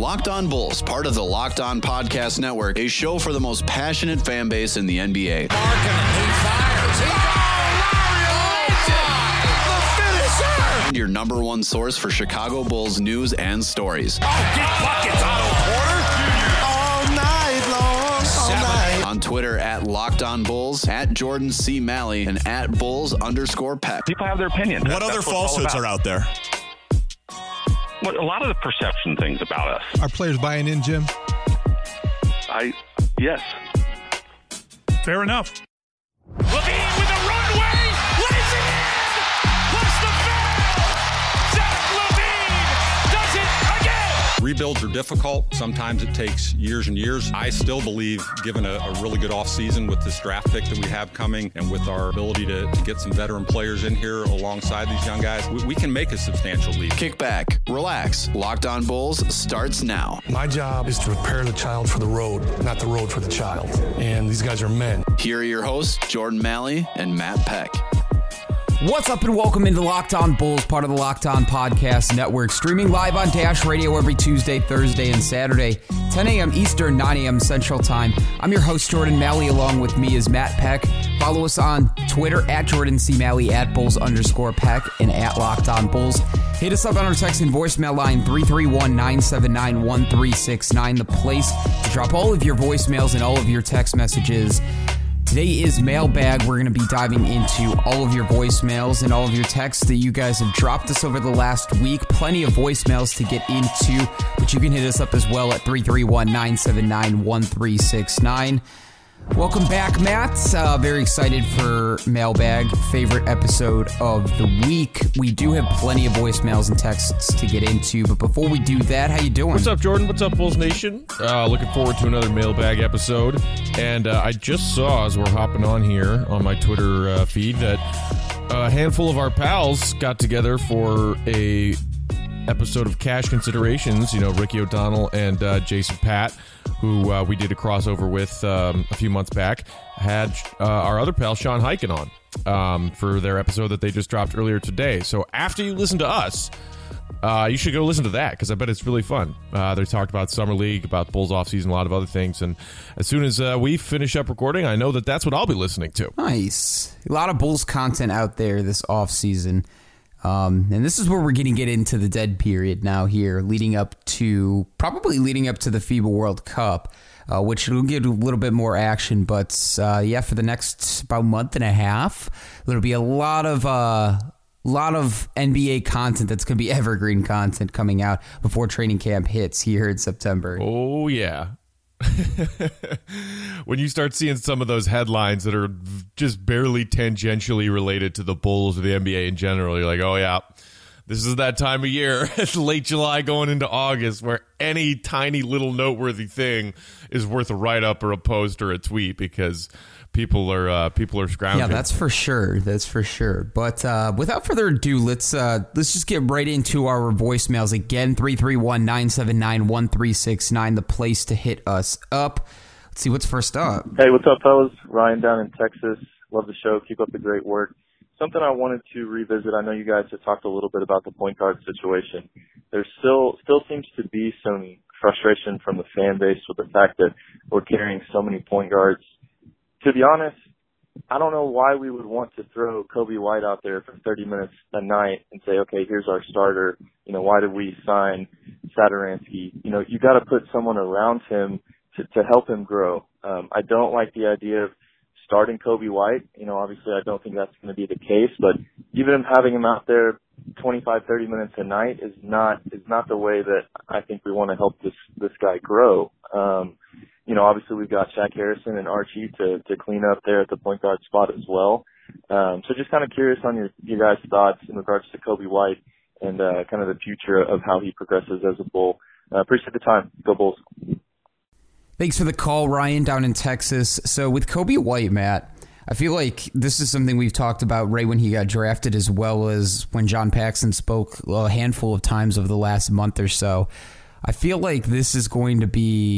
Locked On Bulls, part of the Locked On Podcast Network, a show for the most passionate fan base in the NBA. Markkanen, he fires. The finisher! And your number one source for Chicago Bulls news and stories. Oh, get buckets, Otto Porter. All night long. All night. On Twitter at Locked On Bulls, at Jordan C. Malley, and at Bulls_Peck. People have their opinion. What other falsehoods are out there? A lot of the perception things about us. Are players buying in, Jim? Yes. Fair enough. LaVine with a runway. Lays it in. Plus the foul. Zach LaVine does it again. Rebuilds are difficult. Sometimes it takes years and years. I still believe, given a really good offseason with this draft pick that we have coming and with our ability to get some veteran players in here alongside these young guys, we can make a substantial leap. Kick back, relax. Locked On Bulls starts now. My job is to prepare the child for the road, not the road for the child. And these guys are men. Here are your hosts, Jordan Malley and Matt Peck. What's up and welcome into Locked On Bulls, part of the Locked On Podcast Network, streaming live on Dash Radio every Tuesday, Thursday, and Saturday, 10 a.m. Eastern, 9 a.m. Central Time. I'm your host, Jordan Malley. Along with me is Matt Peck. Follow us on Twitter at Jordan C. Malley, at Bulls_Peck, and at Locked On Bulls. Hit us up on our text and voicemail line, 331-979-1369, the place to drop all of your voicemails and all of your text messages. Today is Mailbag. We're going to be diving into all of your voicemails and all of your texts that you guys have dropped us over the last week. Plenty of voicemails to get into, but you can hit us up as well at 331-979-1369. Welcome back, Matt. Very excited for Mailbag, favorite episode of the week. We do have plenty of voicemails and texts to get into, but before we do that, how you doing? What's up, Jordan? What's up, Bulls Nation? Looking forward to another Mailbag episode. And I just saw, as we're hopping on here on my Twitter feed, that a handful of our pals got together for a episode of Cash Considerations. You know, Ricky O'Donnell and Jason Patt, who we did a crossover with a few months back, had our other pal Sean Hiken on for their episode that they just dropped earlier today. So after you listen to us, you should go listen to that, because I bet it's really fun. They talked about Summer League, about Bulls offseason, a lot of other things. And as soon as we finish up recording, I know that that's what I'll be listening to. Nice. A lot of Bulls content out there this offseason. And this is where we're going to get into the dead period now here, leading up to the FIBA World Cup, which will get a little bit more action. But for the next about month and a half, there'll be a lot of NBA content that's going to be evergreen content coming out before training camp hits here in September. Oh, yeah. When you start seeing some of those headlines that are just barely tangentially related to the Bulls or the NBA in general, you're like, oh yeah, this is that time of year. It's late July going into August where any tiny little noteworthy thing is worth a write-up or a post or a tweet, because people are scrounging. Yeah, that's for sure. But without further ado, let's just get right into our voicemails. Again, 331-979-1369, the place to hit us up. Let's see what's first up. Hey, what's up, fellas? Ryan down in Texas. Love the show. Keep up the great work. Something I wanted to revisit. I know you guys have talked a little bit about the point guard situation. There still seems to be some frustration from the fan base with the fact that we're carrying so many point guards. To be honest, I don't know why we would want to throw Kobe White out there for 30 minutes a night and say, okay, here's our starter. You know, why did we sign Satoransky? You know, you got to put someone around him to help him grow. I don't like the idea of starting Kobe White. You know, obviously I don't think that's going to be the case, but even having him out there 25, 30 minutes a night is not the way that I think we want to help this guy grow. You know, obviously we've got Shaq Harrison and Archie to clean up there at the point guard spot as well. So just kind of curious on your guys' thoughts in regards to Kobe White and kind of the future of how he progresses as a Bull. Appreciate the time. Go Bulls. Thanks for the call, Ryan, down in Texas. So with Kobe White, Matt, I feel like this is something we've talked about right when he got drafted, as well as when John Paxson spoke a handful of times over the last month or so. I feel like this is going to be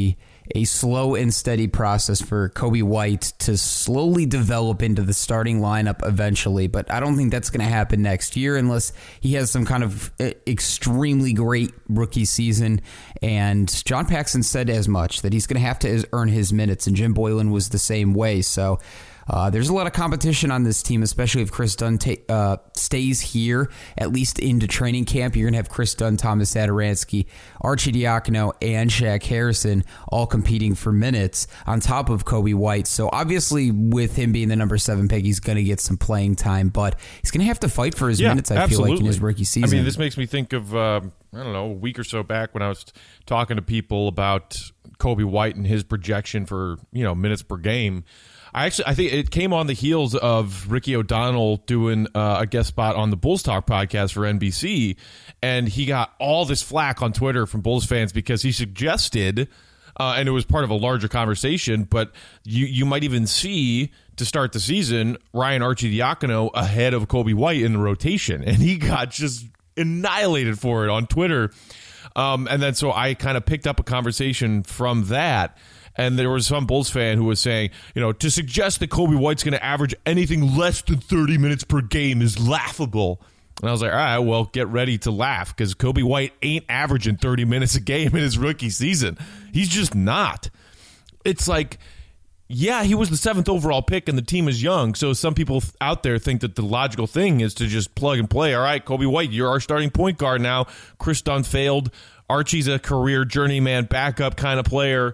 a slow and steady process for Coby White to slowly develop into the starting lineup eventually, but I don't think that's going to happen next year unless he has some kind of extremely great rookie season. And John Paxson said as much, that he's going to have to earn his minutes, and Jim Boylan was the same way. So there's a lot of competition on this team, especially if Chris Dunn stays here, at least into training camp. You're going to have Chris Dunn, Thomas Satoransky, Archie Diacono, and Shaq Harrison all competing for minutes on top of Coby White. So obviously with him being the number 7 pick, he's going to get some playing time, but he's going to have to fight for his minutes, I feel like, in his rookie season. I mean, this makes me think of, I don't know, a week or so back when I was talking to people about Coby White and his projection for, minutes per game. I think it came on the heels of Ricky O'Donnell doing a guest spot on the Bulls Talk podcast for NBC, and he got all this flack on Twitter from Bulls fans because he suggested, and it was part of a larger conversation, but you might even see, to start the season, Ryan Arcidiacono ahead of Coby White in the rotation, and he got just annihilated for it on Twitter. And then so I kind of picked up a conversation from that. And there was some Bulls fan who was saying, to suggest that Coby White's going to average anything less than 30 minutes per game is laughable. And I was like, all right, well, get ready to laugh, because Coby White ain't averaging 30 minutes a game in his rookie season. He's just not. It's like, yeah, he was the 7th overall pick and the team is young. So some people out there think that the logical thing is to just plug and play. All right, Coby White, you're our starting point guard now. Chris Dunn failed. Archie's a career journeyman backup kind of player.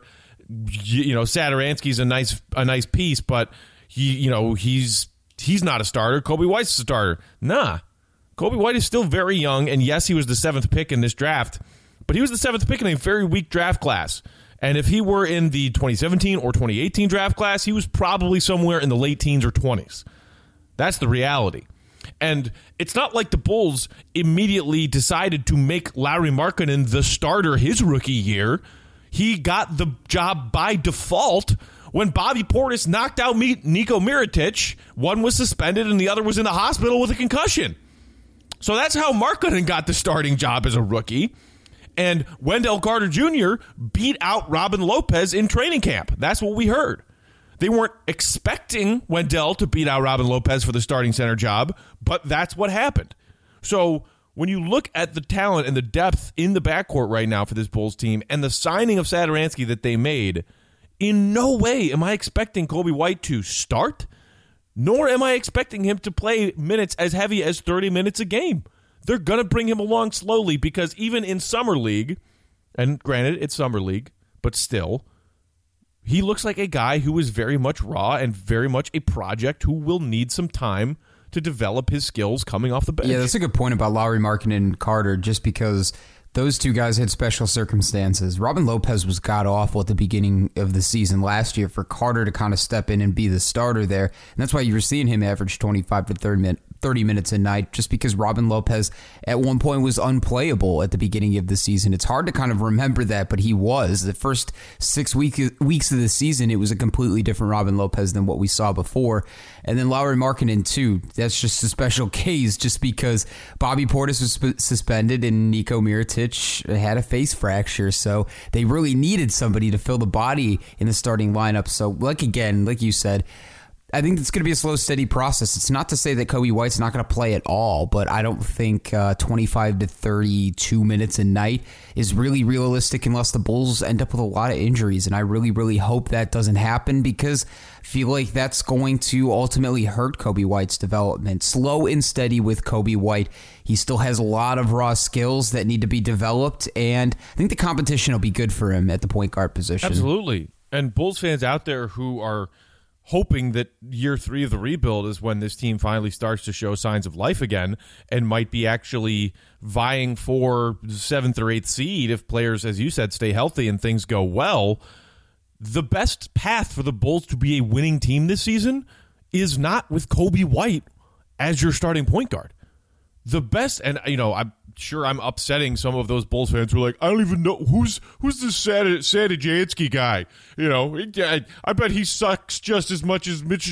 Satoransky's a nice piece, but he's not a starter. Coby White's a starter. Nah. Coby White is still very young, and yes, he was the 7th pick in this draft, but he was the 7th pick in a very weak draft class. And if he were in the 2017 or 2018 draft class, he was probably somewhere in the late teens or 20s. That's the reality. And it's not like the Bulls immediately decided to make Lauri Markkanen the starter his rookie year. He got the job by default when Bobby Portis knocked out Niko Mirotic. One was suspended and the other was in the hospital with a concussion. So that's how Markkanen got the starting job as a rookie. And Wendell Carter Jr. beat out Robin Lopez in training camp. That's what we heard. They weren't expecting Wendell to beat out Robin Lopez for the starting center job, but that's what happened. So when you look at the talent and the depth in the backcourt right now for this Bulls team and the signing of Satoransky that they made, in no way am I expecting Coby White to start, nor am I expecting him to play minutes as heavy as 30 minutes a game. They're going to bring him along slowly, because even in Summer League, and granted, it's Summer League, but still, he looks like a guy who is very much raw and very much a project who will need some time to develop his skills coming off the bench. Yeah, that's a good point about Lauri Markkanen and Carter, just because those two guys had special circumstances. Robin Lopez was god-awful at the beginning of the season last year. For Carter to kind of step in and be the starter there, and that's why you were seeing him average 25 to 30 minutes a night, just because Robin Lopez at one point was unplayable at the beginning of the season. It's hard to kind of remember that, but he was. The first 6 weeks of the season, it was a completely different Robin Lopez than what we saw before. And then Lauri Markkanen, too. That's just a special case, just because Bobby Portis was suspended and Niko Mirotic had a face fracture, so they really needed somebody to fill the body in the starting lineup. So, like you said, I think it's going to be a slow, steady process. It's not to say that Coby White's not going to play at all, but I don't think 25 to 32 minutes a night is really realistic unless the Bulls end up with a lot of injuries, and I really, really hope that doesn't happen, because I feel like that's going to ultimately hurt Coby White's development. Slow and steady with Coby White. He still has a lot of raw skills that need to be developed, and I think the competition will be good for him at the point guard position. Absolutely. And Bulls fans out there who are hoping that year 3 of the rebuild is when this team finally starts to show signs of life again and might be actually vying for the 7th or 8th seed if players, as you said, stay healthy and things go well. The best path for the Bulls to be a winning team this season is not with Coby White as your starting point guard. The best, and I'm sure I'm upsetting some of those Bulls fans who are like, I don't even know who's this Satoransky guy. I bet he sucks just as much as Mitch,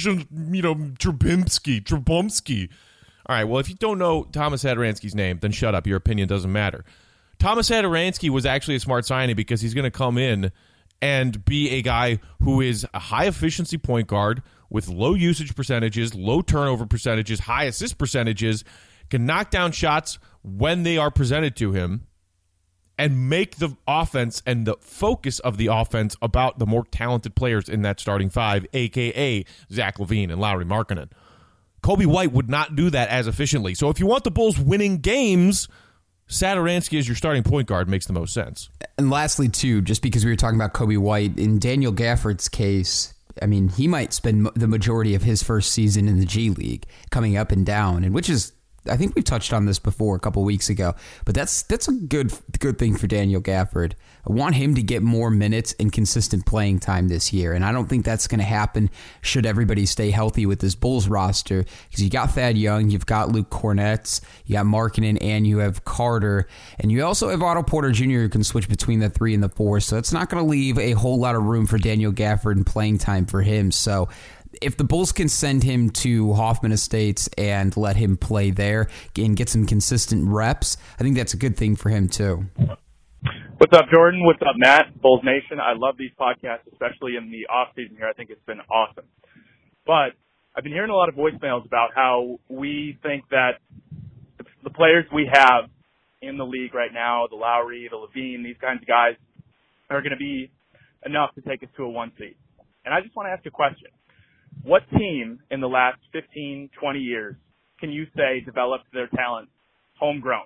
Trubomsky. All right, well, if you don't know Thomas Satoransky's name, then shut up. Your opinion doesn't matter. Thomas Satoransky was actually a smart signing because he's going to come in and be a guy who is a high efficiency point guard with low usage percentages, low turnover percentages, high assist percentages, can knock down shots when they are presented to him, and make the offense and the focus of the offense about the more talented players in that starting five, a.k.a. Zach LaVine and Lauri Markkanen. Coby White would not do that as efficiently. So if you want the Bulls winning games, Satoransky as your starting point guard makes the most sense. And lastly, too, just because we were talking about Coby White, in Daniel Gafford's case, I mean, he might spend the majority of his first season in the G League coming up and down, and which is, I think we've touched on this before a couple weeks ago, but that's a good thing for Daniel Gafford. I want him to get more minutes and consistent playing time this year, and I don't think that's going to happen should everybody stay healthy with this Bulls roster, because you got Thad Young, you've got Luke Kornet, you got Markkanen, and you have Carter, and you also have Otto Porter Jr. who can switch between the 3 and the 4, so it's not going to leave a whole lot of room for Daniel Gafford and playing time for him. So if the Bulls can send him to Hoffman Estates and let him play there and get some consistent reps, I think that's a good thing for him too. What's up, Jordan? What's up, Matt? Bulls Nation. I love these podcasts, especially in the off season here. I think it's been awesome. But I've been hearing a lot of voicemails about how we think that the players we have in the league right now, the Lowry, the LaVine, these kinds of guys, are going to be enough to take us to a 1 seed. And I just want to ask a question. What team in the last 15, 20 years can you say developed their talent homegrown?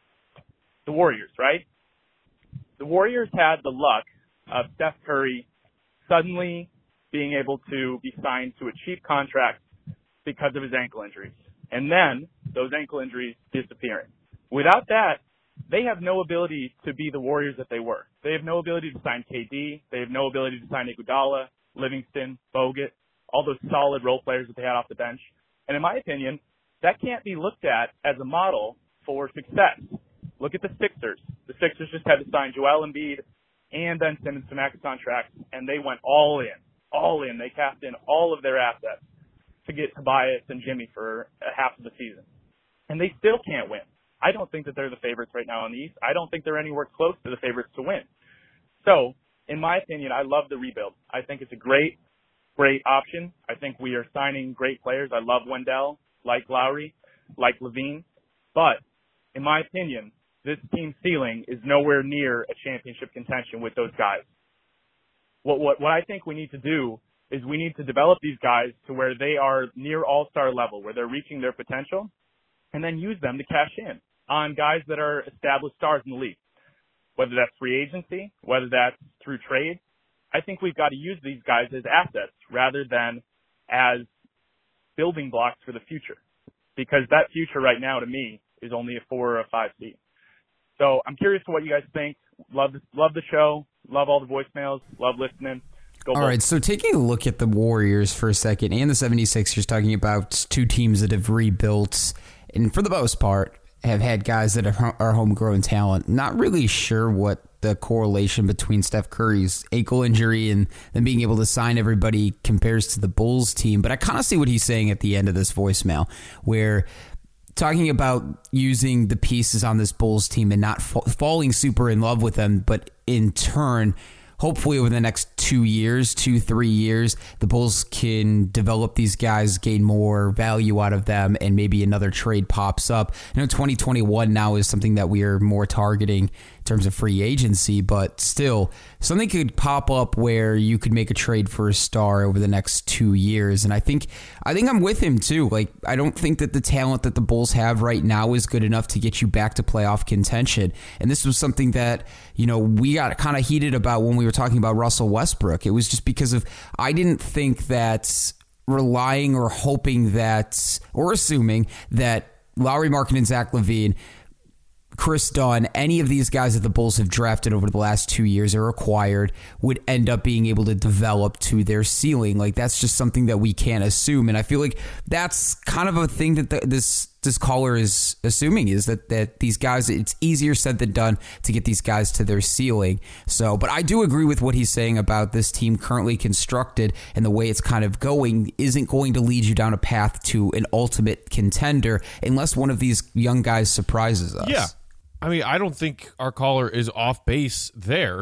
The Warriors, right? The Warriors had the luck of Steph Curry suddenly being able to be signed to a cheap contract because of his ankle injuries. And then those ankle injuries disappearing. Without that, they have no ability to be the Warriors that they were. They have no ability to sign KD. They have no ability to sign Iguodala, Livingston, Bogut, all those solid role players that they had off the bench. And in my opinion, that can't be looked at as a model for success. Look at the Sixers. The Sixers just had to sign Joel Embiid and Ben Simmons to max contracts, and they went all in. All in. They cast in all of their assets to get Tobias and Jimmy for half of the season. And they still can't win. I don't think that they're the favorites right now in the East. I don't think they're anywhere close to the favorites to win. So, in my opinion, I love the rebuild. I think it's a great option. I think we are signing great players. I love Wendell, like Lowry, like LaVine. But, in my opinion, this team's ceiling is nowhere near a championship contention with those guys. What I think we need to do is we need to develop these guys to where they are near all-star level, where they're reaching their potential, and then use them to cash in on guys that are established stars in the league. Whether that's free agency, whether that's through trade, I think we've got to use these guys as assets rather than as building blocks for the future. Because that future right now, to me, is only a 4 or a 5 seed. So I'm curious to what you guys think. Love the show. Love all the voicemails. Love listening. Go Bulls. All right, so taking a look at the Warriors for a second and the 76ers, talking about two teams that have rebuilt and for the most part have had guys that are homegrown talent. Not really sure what the correlation between Steph Curry's ankle injury and then being able to sign everybody compares to the Bulls team, but I kind of see what he's saying at the end of this voicemail, where talking about using the pieces on this Bulls team and not falling super in love with them, but in turn, hopefully over the next 3 years, the Bulls can develop these guys, gain more value out of them, and maybe another trade pops up. I know 2021 now is something that we are more targeting in terms of free agency, but still, something could pop up where you could make a trade for a star over the next 2 years. And I think I'm with him too. Like, I don't think that the talent that the Bulls have right now is good enough to get you back to playoff contention. And this was something that, we got kind of heated about when we were talking about Russell Westbrook. It was just because of, I didn't think that relying or hoping that, or assuming that Lauri Markkanen, Zach LaVine, Chris Dunn, any of these guys that the Bulls have drafted over the last 2 years or acquired would end up being able to develop to their ceiling. Like, that's just something that we can't assume. And I feel like that's kind of a thing that this caller is assuming, is that these guys, it's easier said than done to get these guys to their ceiling. So, but I do agree with what he's saying about this team currently constructed and the way it's kind of going isn't going to lead you down a path to an ultimate contender unless one of these young guys surprises us. Yeah. I mean, I don't think our caller is off base there.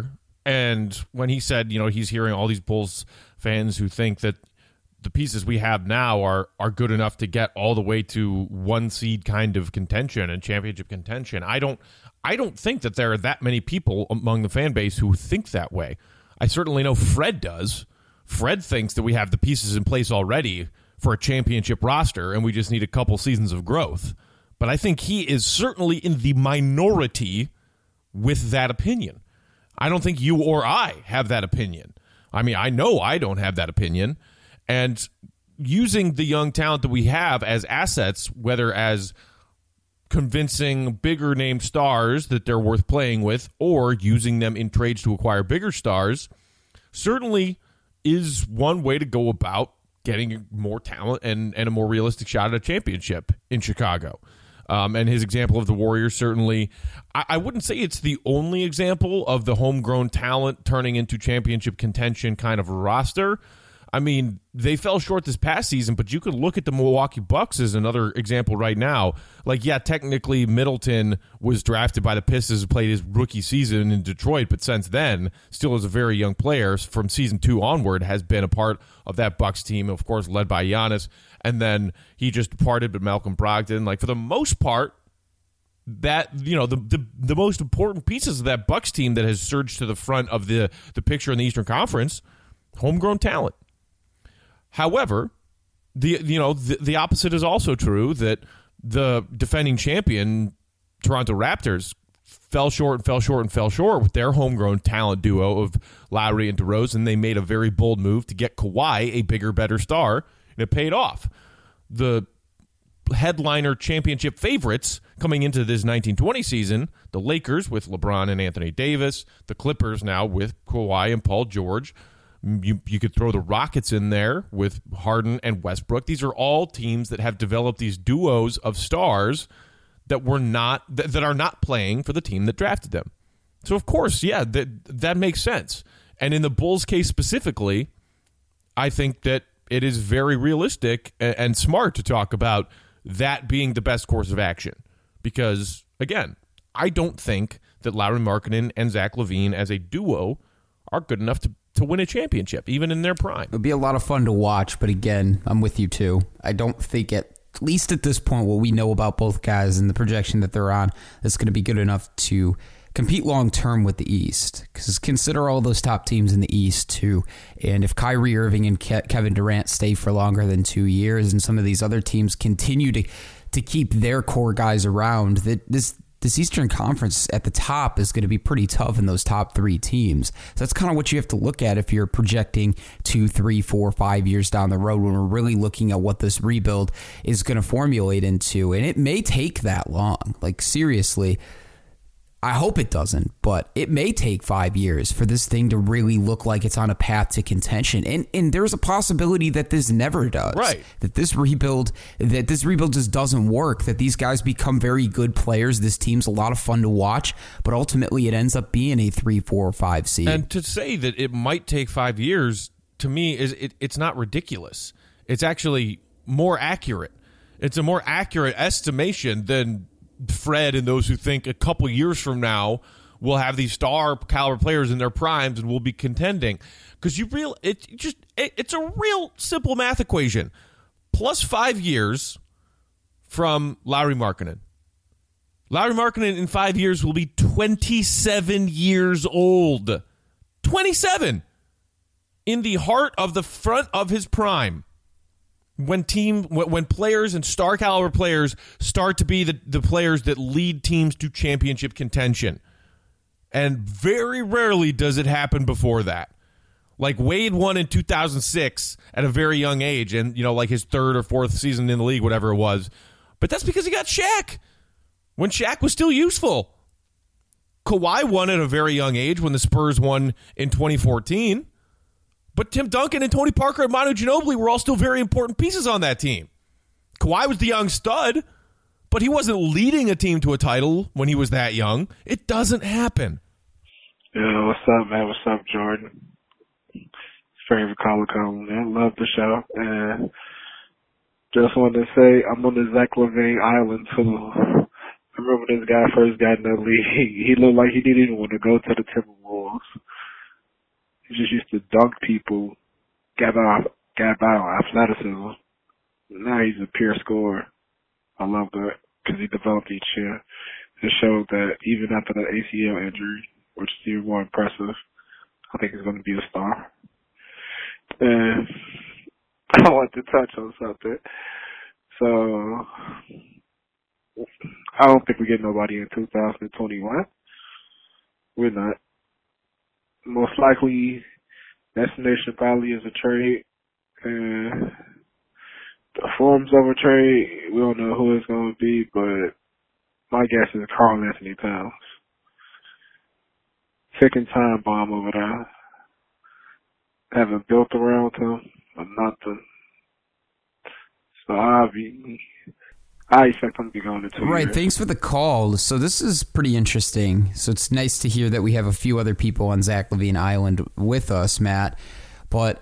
And when he said, he's hearing all these Bulls fans who think that the pieces we have now are good enough to get all the way to 1 seed kind of contention and championship contention. I don't think that there are that many people among the fan base who think that way. I certainly know Fred does. Fred thinks that we have the pieces in place already for a championship roster, and we just need a couple seasons of growth. But I think he is certainly in the minority with that opinion. I don't think you or I have that opinion. I mean, I know I don't have that opinion. And using the young talent that we have as assets, whether as convincing bigger name stars that they're worth playing with or using them in trades to acquire bigger stars, certainly is one way to go about getting more talent and a more realistic shot at a championship in Chicago. And his example of the Warriors, certainly, I wouldn't say it's the only example of the homegrown talent turning into championship contention kind of a roster. I mean, they fell short this past season, but you could look at the Milwaukee Bucks as another example right now. Like, yeah, technically Middleton was drafted by the Pistons, played his rookie season in Detroit, but since then, still is a very young player. From season 2 onward, has been a part of that Bucks team, of course, led by Giannis. And then he just departed, but Malcolm Brogdon, like, for the most part, that, the most important pieces of that Bucks team that has surged to the front of the picture in the Eastern Conference, homegrown talent. However, the opposite is also true, that the defending champion Toronto Raptors fell short with their homegrown talent duo of Lowry and DeRozan. They made a very bold move to get Kawhi, a bigger, better star, and it paid off. The headliner championship favorites coming into this 1920 season, the Lakers with LeBron and Anthony Davis, the Clippers now with Kawhi and Paul George. You could throw the Rockets in there with Harden and Westbrook. These are all teams that have developed these duos of stars that are not playing for the team that drafted them. So, of course, yeah, that makes sense. And in the Bulls case specifically, I think that it is very realistic and smart to talk about that being the best course of action. Because, again, I don't think that Lauri Markkanen and Zach LaVine as a duo are good enough to win a championship, even in their prime. It would be a lot of fun to watch, but again, I'm with you too. I don't think at least at this point, what we know about both guys and the projection that they're on, is going to be good enough to compete long-term with the East. Because consider all those top teams in the East too. And if Kyrie Irving and Kevin Durant stay for longer than 2 years and some of these other teams continue to keep their core guys around, that this Eastern Conference at the top is going to be pretty tough in those top 3 teams. So that's kind of what you have to look at if you're projecting 2, 3, 4, 5 years down the road when we're really looking at what this rebuild is going to formulate into. And it may take that long. Like, seriously, I hope it doesn't, but it may take 5 years for this thing to really look like it's on a path to contention. And there's a possibility that this never does. Right. That this rebuild just doesn't work, that these guys become very good players. This team's a lot of fun to watch, but ultimately it ends up being a 3, 4, or 5 seed. And to say that it might take 5 years, to me, it's not ridiculous. It's actually more accurate. It's a more accurate estimation than Fred and those who think a couple years from now we'll have these star caliber players in their primes and we'll be contending. Because it's a real simple math equation. Plus 5 years from Lauri Markkanen. Lauri Markkanen in 5 years will be 27 years old. 27! In the heart of the front of his prime. When players and star caliber players start to be the players that lead teams to championship contention. And very rarely does it happen before that. Like Wade won in 2006 at a very young age, and like his 3rd or 4th season in the league, whatever it was. But that's because he got Shaq when Shaq was still useful. Kawhi won at a very young age when the Spurs won in 2014. But Tim Duncan and Tony Parker and Manu Ginobili were all still very important pieces on that team. Kawhi was the young stud, but he wasn't leading a team to a title when he was that young. It doesn't happen. Yeah, what's up, man? What's up, Jordan? Favorite caller calling, man. Love the show. And just wanted to say I'm on the Zach LaVine island, too. I remember when this guy first got in the league, he looked like he didn't even want to go to the Timberwolves. dunk people, got by on athleticism. Now he's a pure scorer. I love that because he developed each year. It showed that even after the ACL injury, which is even more impressive, I think he's going to be a star. And I want to touch on something. So I don't think we get nobody in 2021. We're not. Most likely, destination probably is a trade. And the forms of a trade, we don't know who it's going to be, but my guess is Karl Anthony Towns. Ticking time bomb over there. Haven't built around him or nothing. So I expect him to be going to 2 years. Right, thanks for the call. So this is pretty interesting. So it's nice to hear that we have a few other people on Zach LaVine Island with us, Matt. But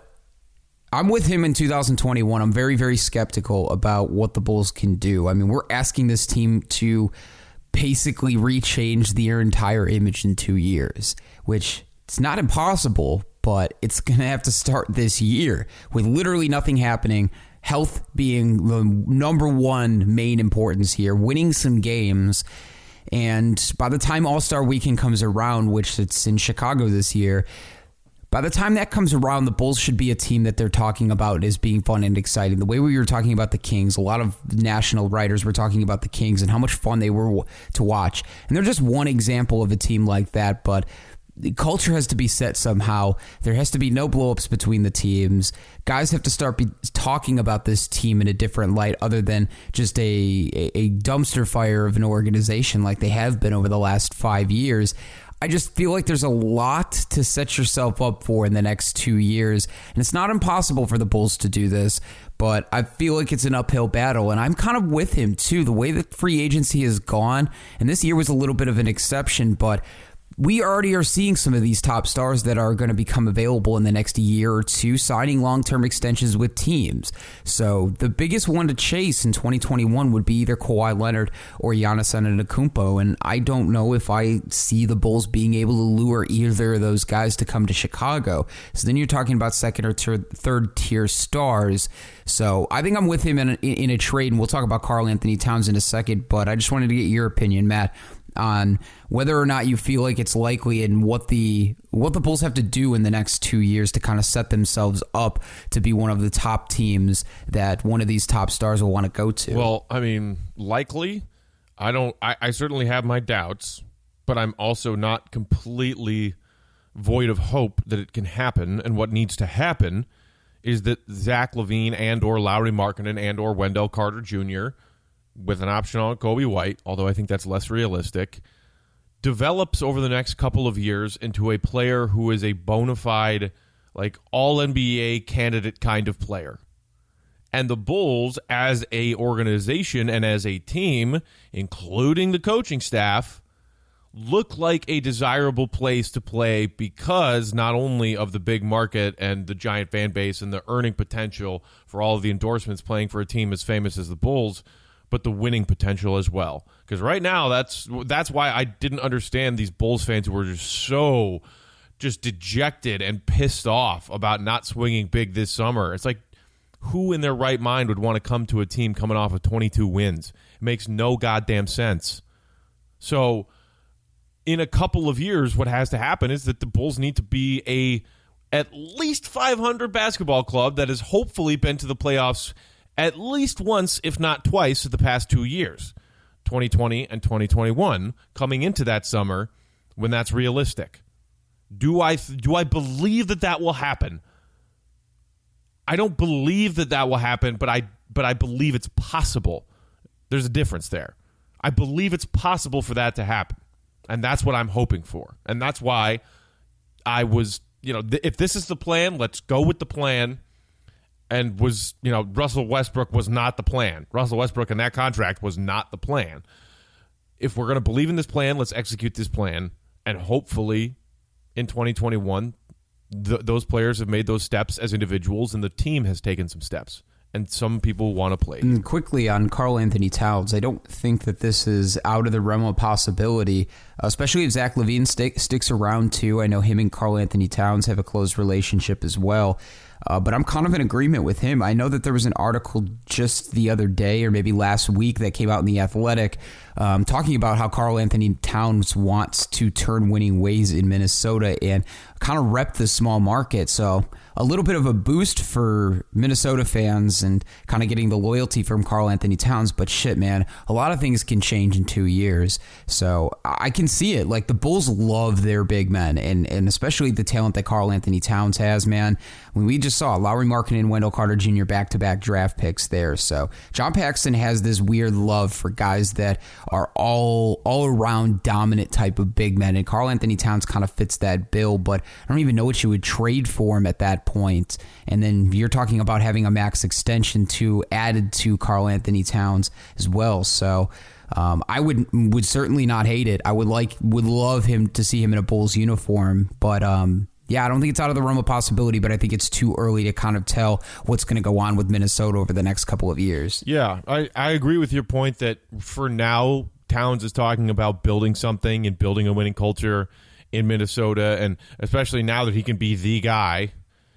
I'm with him in 2021. I'm very, very skeptical about what the Bulls can do. I mean, we're asking this team to basically rechange their entire image in 2 years, which it's not impossible, but it's going to have to start this year with literally nothing happening. Health being the number one main importance here, winning some games. And by the time All-Star Weekend comes around, which it's in Chicago this year, by the time that comes around, the Bulls should be a team that they're talking about as being fun and exciting. The way we were talking about the Kings, a lot of national writers were talking about the Kings and how much fun they were to watch. And they're just one example of a team like that, but the culture has to be set somehow. There has to be no blow-ups between the teams. Guys have to start talking about this team in a different light other than just a dumpster fire of an organization like they have been over the last 5 years. I just feel like there's a lot to set yourself up for in the next 2 years, and it's not impossible for the Bulls to do this, but I feel like it's an uphill battle, and I'm kind of with him, too. The way that free agency has gone, and this year was a little bit of an exception, but we already are seeing some of these top stars that are going to become available in the next year or two, signing long-term extensions with teams. So the biggest one to chase in 2021 would be either Kawhi Leonard or Giannis Antetokounmpo, and I don't know if I see the Bulls being able to lure either of those guys to come to Chicago. So then you're talking about second or third-tier stars. So I think I'm with him in a trade, and we'll talk about Karl Anthony Towns in a second, but I just wanted to get your opinion, Matt, on whether or not you feel like it's likely and what the Bulls have to do in the next 2 years to kind of set themselves up to be one of the top teams that one of these top stars will want to go to. Well, I mean, likely, I certainly have my doubts, but I'm also not completely void of hope that it can happen. And what needs to happen is that Zach LaVine and or Lauri Markkanen and or Wendell Carter Jr., with an option on Kobe White, although I think that's less realistic, develops over the next couple of years into a player who is a bona fide, like, all-NBA candidate kind of player. And the Bulls, as a organization and as a team, including the coaching staff, look like a desirable place to play because not only of the big market and the giant fan base and the earning potential for all of the endorsements playing for a team as famous as the Bulls, but the winning potential as well. Because right now, that's why I didn't understand these Bulls fans who were just dejected and pissed off about not swinging big this summer. It's like, who in their right mind would want to come to a team coming off of 22 wins? It makes no goddamn sense. So, in a couple of years, what has to happen is that the Bulls need to be at least 500 basketball club that has hopefully been to the playoffs at least once, if not twice, in the past 2 years, 2020 and 2021, coming into that summer when that's realistic. Do I believe that will happen? I don't believe that will happen, but I believe it's possible. There's a difference there. I believe it's possible for that to happen, and that's what I'm hoping for. And that's why I was, if this is the plan, let's go with the plan. And Russell Westbrook was not the plan. Russell Westbrook and that contract was not the plan. If we're going to believe in this plan, let's execute this plan. And hopefully in 2021, those players have made those steps as individuals and the team has taken some steps. and some people want to play. And quickly on Karl-Anthony Towns, I don't think that this is out of the realm of possibility, especially if Zach LaVine sticks around too. I know him and Karl-Anthony Towns have a close relationship as well. But I'm kind of in agreement with him. I know that there was an article just the other day or maybe last week that came out in The Athletic talking about how Karl-Anthony Towns wants to turn winning ways in Minnesota and kind of rep the small market. So a little bit of a boost for Minnesota fans and kind of getting the loyalty from Karl-Anthony Towns. But shit, man, a lot of things can change in 2 years. So I can see it. Like, the Bulls love their big men, and especially the talent that Karl-Anthony Towns has, man. When we just saw Lauri Markkanen and Wendell Carter Jr. back-to-back draft picks there. So John Paxson has this weird love for guys that are all around dominant type of big men, and Karl-Anthony Towns kind of fits that bill, but I don't even know what you would trade for him at that point. And then you're talking about having a max extension added to Karl-Anthony Towns as well. So I would certainly not hate it. I would love him to see him in a Bulls uniform, but yeah, I don't think it's out of the realm of possibility, but I think it's too early to kind of tell what's going to go on with Minnesota over the next couple of years. Yeah, I agree with your point that for now, Towns is talking about building something and building a winning culture in Minnesota, and especially now that he can be the guy.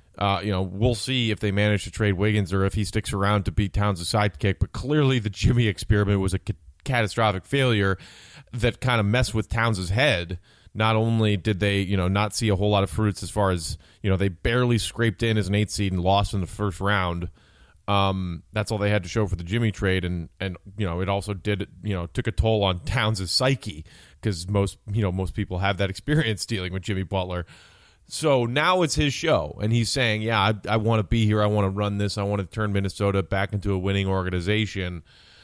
We'll see if they manage to trade Wiggins or if he sticks around to be Towns' sidekick, but clearly the Jimmy experiment was a catastrophic failure that kind of messed with Towns' head. Not only did they, not see a whole lot of fruits as far as, they barely scraped in as an 8th seed and lost in the first round. That's all they had to show for the Jimmy trade, and it also took a toll on Towns' psyche because most people have that experience dealing with Jimmy Butler. So now it's his show, and he's saying, yeah, I want to be here. I want to run this. I want to turn Minnesota back into a winning organization.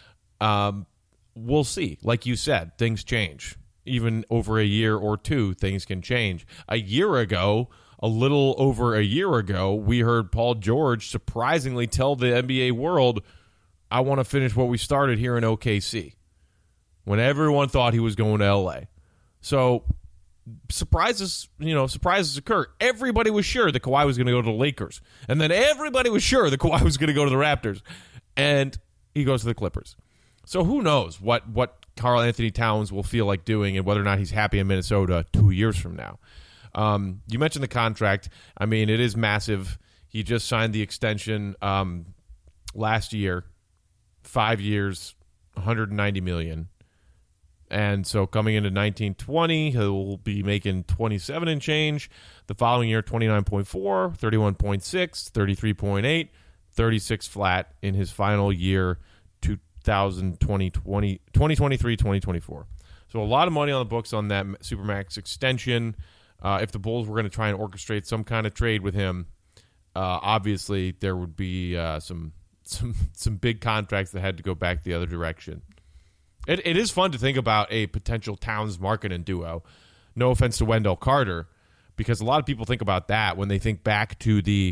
We'll see. Like you said, things change. Even over a year or two, things can change. A little over a year ago, we heard Paul George surprisingly tell the NBA world, I want to finish what we started here in OKC, when everyone thought he was going to LA. So surprises occur. Everybody was sure that Kawhi was going to go to the Lakers, and then everybody was sure that Kawhi was going to go to the Raptors, and he goes to the Clippers. So who knows what Karl-Anthony Towns will feel like doing and whether or not he's happy in Minnesota 2 years from now. You mentioned the contract. I mean, it is massive. He just signed the extension last year, 5 years, $190 million. And so coming into 19-20, he'll be making 27 and change. The following year, 29.4, 31.6, 33.8, 36 flat in his final year, 2023-2024. So a lot of money on the books on that Supermax extension. If the Bulls were going to try and orchestrate some kind of trade with him, obviously there would be some big contracts that had to go back the other direction. It is fun to think about a potential Towns-Markkanen duo. No offense to Wendell Carter, because a lot of people think about that when they think back to the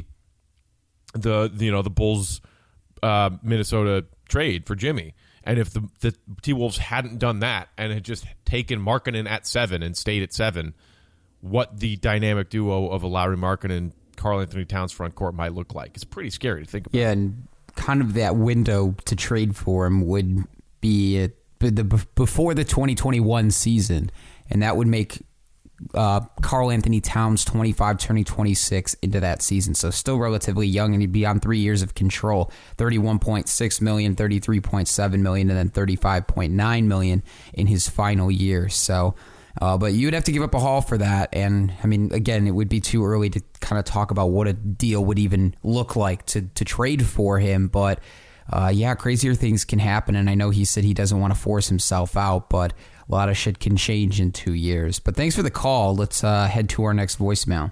Bulls Minnesota trade for Jimmy. And if the T-Wolves hadn't done that and had just taken Markkanen at 7 and stayed at 7, what the dynamic duo of a Lauri Markkanen, Karl-Anthony Towns front court might look like. It's pretty scary to think about. Yeah, and kind of that window to trade for him would be before the 2021 season, and that would make Karl-Anthony Towns 25 turning 26 into that season, so still relatively young, and he'd be on 3 years of control. $31.6 million, $33.7 million, and then $35.9 million in his final year. So but you'd have to give up a haul for that, and I mean, again, it would be too early to kind of talk about what a deal would even look like to trade for him, but yeah, crazier things can happen, and I know he said he doesn't want to force himself out, but a lot of shit can change in 2 years. But thanks for the call. Let's head to our next voicemail.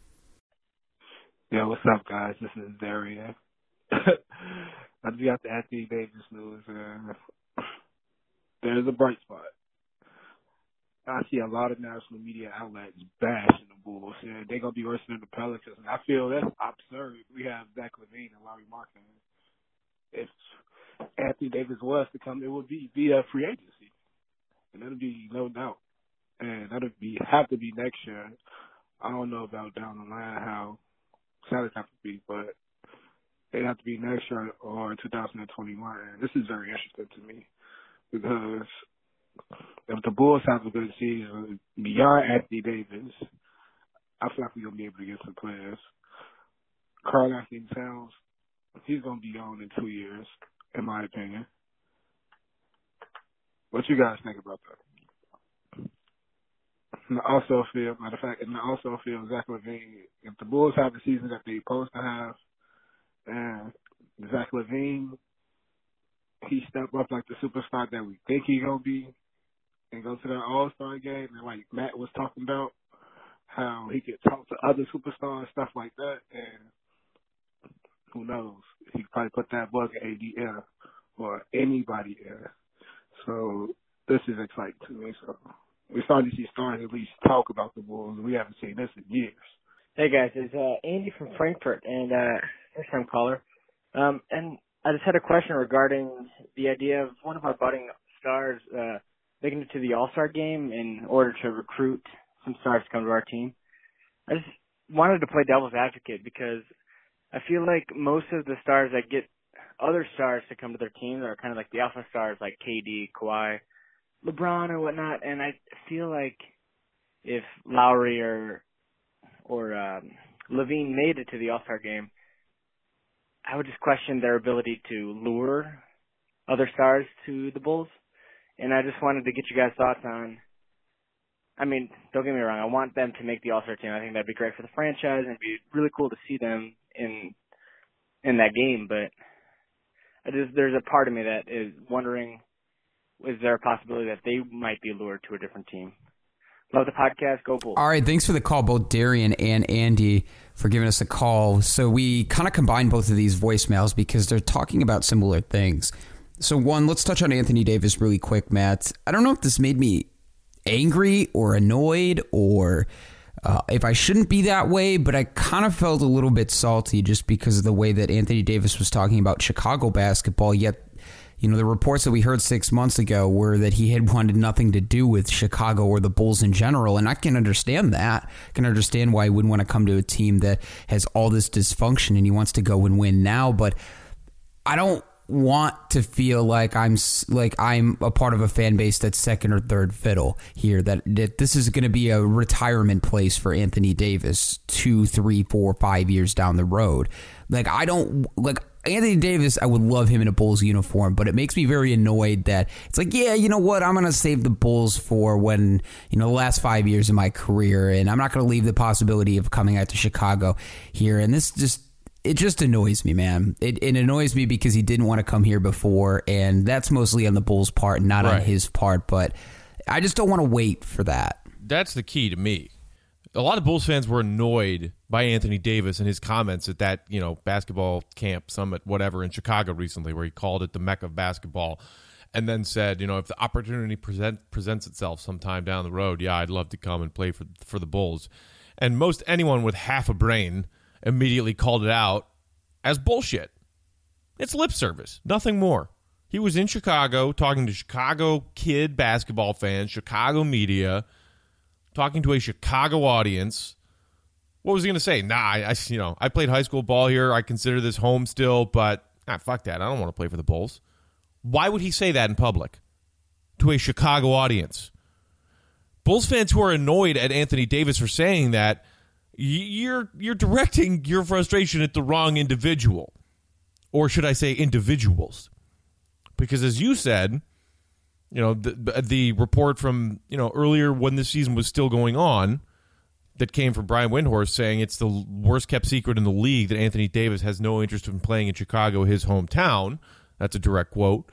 Yeah, what's up, guys? This is Daria. I just got the Anthony Davis news. There's a bright spot. I see a lot of national media outlets bashing the Bulls, and they're going to be worse than the Pelicans. And I feel that's absurd. We have Zach LaVine and Lauri Markkanen. If Anthony Davis was to come, it would be via free agency. And that'll be no doubt. And that'll have to be next year. I don't know about down the line how salaries have to be, but It'd have to be next year or 2021. And this is very interesting to me because if the Bulls have a good season beyond Anthony Davis, I feel like we're going to be able to get some players. Karl-Anthony Towns, he's going to be gone in 2 years, in my opinion. What you guys think about that? And I also feel, matter of fact, Zach LaVine, if the Bulls have the season that they're supposed to have, and Zach LaVine, he step up like the superstar that we think he's going to be and go to that All-Star game, and like Matt was talking about, how he could talk to other superstars, stuff like that, and who knows? He could probably put that bug in ADF or anybody there. So this is exciting to me. So we're starting to see stars at least talk about the Bulls. We haven't seen this in years. Hey guys, it's Andy from Frankfurt, and first time caller. And I just had a question regarding the idea of one of our budding stars making it to the All-Star game in order to recruit some stars to come to our team. I just wanted to play devil's advocate because I feel like most of the stars that get other stars to come to their teams are kind of like the alpha stars like KD, Kawhi, LeBron or whatnot, and I feel like if Lowry or LaVine made it to the All-Star game, I would just question their ability to lure other stars to the Bulls. And I just wanted to get you guys' thoughts on, I mean, don't get me wrong, I want them to make the All-Star team. I think that'd be great for the franchise, and it'd be really cool to see them in that game. But there's a part of me that is wondering, is there a possibility that they might be lured to a different team? Love the podcast. Go Bulls. All right, thanks for the call, both Darian and Andy, for giving us a call. So we kind of combined both of these voicemails because they're talking about similar things. So one, let's touch on Anthony Davis really quick, Matt. I don't know if this made me angry or annoyed or if I shouldn't be that way, but I kind of felt a little bit salty just because of the way that Anthony Davis was talking about Chicago basketball, yet the reports that we heard 6 months ago were that he had wanted nothing to do with Chicago or the Bulls in general, and I can understand that. I can understand why he wouldn't want to come to a team that has all this dysfunction and he wants to go and win now, but I don't want to feel like I'm a part of a fan base that's second or third fiddle here, that this is going to be a retirement place for Anthony Davis 2, 3, 4, 5 years down the road. Anthony Davis, I would love him in a Bulls uniform, but it makes me very annoyed that it's like, yeah, you know what, I'm going to save the Bulls for when, the last 5 years of my career, and I'm not going to leave the possibility of coming out to Chicago here. And it just annoys me, man. It annoys me because he didn't want to come here before, and that's mostly on the Bulls' part, not on his part, but I just don't want to wait for that. That's the key to me. A lot of Bulls fans were annoyed by Anthony Davis and his comments at that, basketball camp, summit, whatever, in Chicago recently, where he called it the Mecca of basketball, and then said, if the opportunity presents itself sometime down the road, yeah, I'd love to come and play for the Bulls. And most anyone with half a brain immediately called it out as bullshit. It's lip service, nothing more. He was in Chicago talking to Chicago kid basketball fans, Chicago media, talking to a Chicago audience. What was he going to say? I played high school ball here. I consider this home still, but fuck that. I don't want to play for the Bulls. Why would he say that in public to a Chicago audience? Bulls fans who are annoyed at Anthony Davis for saying that, you're directing your frustration at the wrong individual. Or should I say individuals? Because as you said, the report from, earlier when this season was still going on that came from Brian Windhorst saying it's the worst kept secret in the league that Anthony Davis has no interest in playing in Chicago, his hometown. That's a direct quote.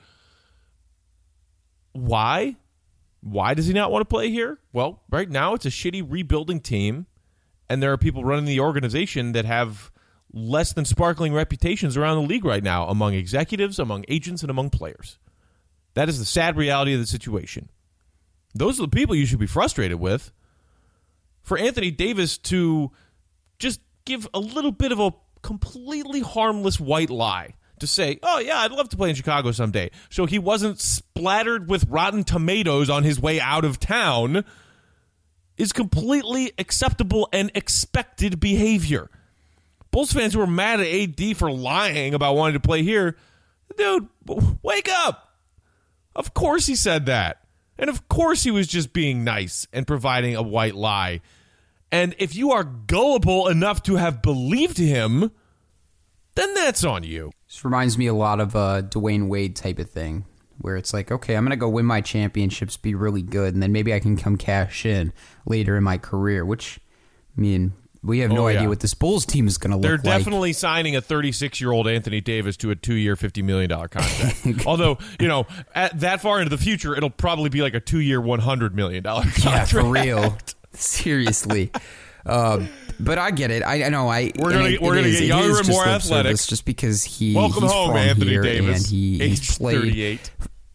Why? Why does he not want to play here? Well, right now it's a shitty rebuilding team, and there are people running the organization that have less than sparkling reputations around the league right now, among executives, among agents, and among players. That is the sad reality of the situation. Those are the people you should be frustrated with. For Anthony Davis to just give a little bit of a completely harmless white lie to say, oh, yeah, I'd love to play in Chicago someday, so he wasn't splattered with rotten tomatoes on his way out of town, is completely acceptable and expected behavior. Bulls fans who are mad at AD for lying about wanting to play here, dude, wake up. Of course he said that. And of course he was just being nice and providing a white lie. And if you are gullible enough to have believed him, then that's on you. This reminds me a lot of a Dwayne Wade type of thing, where it's like, okay, I'm going to go win my championships, be really good, and then maybe I can come cash in later in my career, which, I mean, we have no idea what this Bulls team is going to look like. They're definitely signing a 36-year-old Anthony Davis to a 2-year, $50 million contract. Although, at that far into the future, it'll probably be like a 2-year, $100 million contract. Yeah, for real. Seriously. But I get it. I know. We're gonna get younger and more athletic. Just because he's home, from Anthony here Davis, and he's played 38.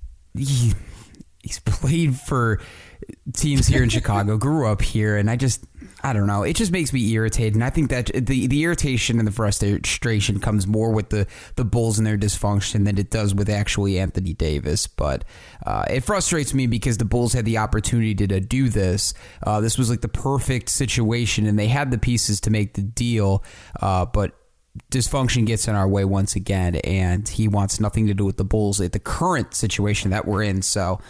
He's played for teams here in Chicago, grew up here, and I don't know. It just makes me irritated, and I think that the irritation and the frustration comes more with the Bulls and their dysfunction than it does with actually Anthony Davis. But it frustrates me because the Bulls had the opportunity to do this. This was like the perfect situation, and they had the pieces to make the deal, but dysfunction gets in our way once again, and he wants nothing to do with the Bulls at the current situation that we're in. So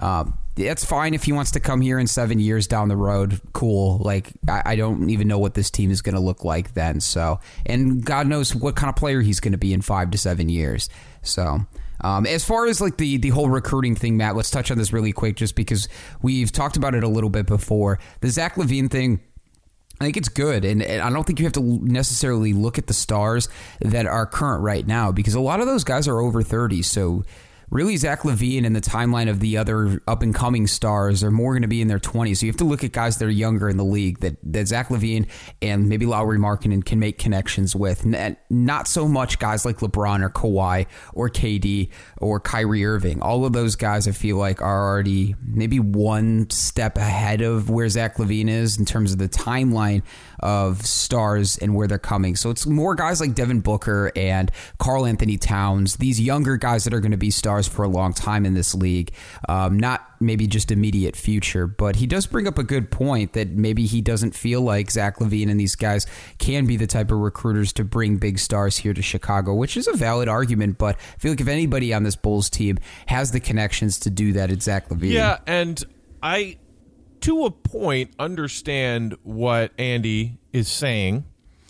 it's fine if he wants to come here in 7 years down the road. Cool. Like, I don't even know what this team is going to look like then. So, and God knows what kind of player he's going to be in 5 to 7 years. So, as far as like the whole recruiting thing, Matt, let's touch on this really quick just because we've talked about it a little bit before. The Zach LaVine thing, I think it's good, and I don't think you have to necessarily look at the stars that are current right now because a lot of those guys are over 30, so really Zach LaVine and the timeline of the other up-and-coming stars are more going to be in their 20s. So you have to look at guys that are younger in the league that Zach LaVine and maybe Lauri Markkanen can make connections with. Not so much guys like LeBron or Kawhi or KD or Kyrie Irving. All of those guys I feel like are already maybe one step ahead of where Zach LaVine is in terms of the timeline of stars and where they're coming. So it's more guys like Devin Booker and Karl Anthony Towns, these younger guys that are going to be stars for a long time in this league, not maybe just immediate future. But he does bring up a good point that maybe he doesn't feel like Zach LaVine and these guys can be the type of recruiters to bring big stars here to Chicago, which is a valid argument. But I feel like if anybody on this Bulls team has the connections to do that, it's Zach LaVine. Yeah, and I, to a point, understand what Andy is saying,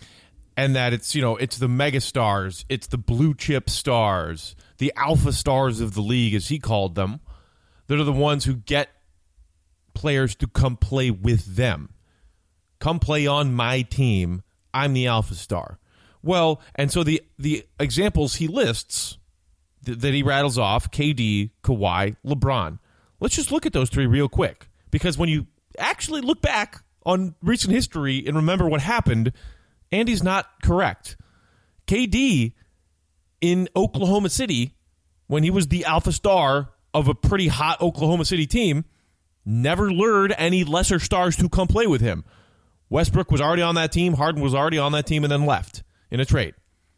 and that it's, it's the mega stars, it's the blue chip stars, the alpha stars of the league, as he called them, that are the ones who get players to come play with them. Come play on my team. I'm the alpha star. Well, and so the examples he lists that he rattles off, KD, Kawhi, LeBron. Let's just look at those three real quick. Because when you actually look back on recent history and remember what happened, Andy's not correct. KD in Oklahoma City, when he was the alpha star of a pretty hot Oklahoma City team, never lured any lesser stars to come play with him. Westbrook was already on that team, Harden was already on that team, and then left in a trade.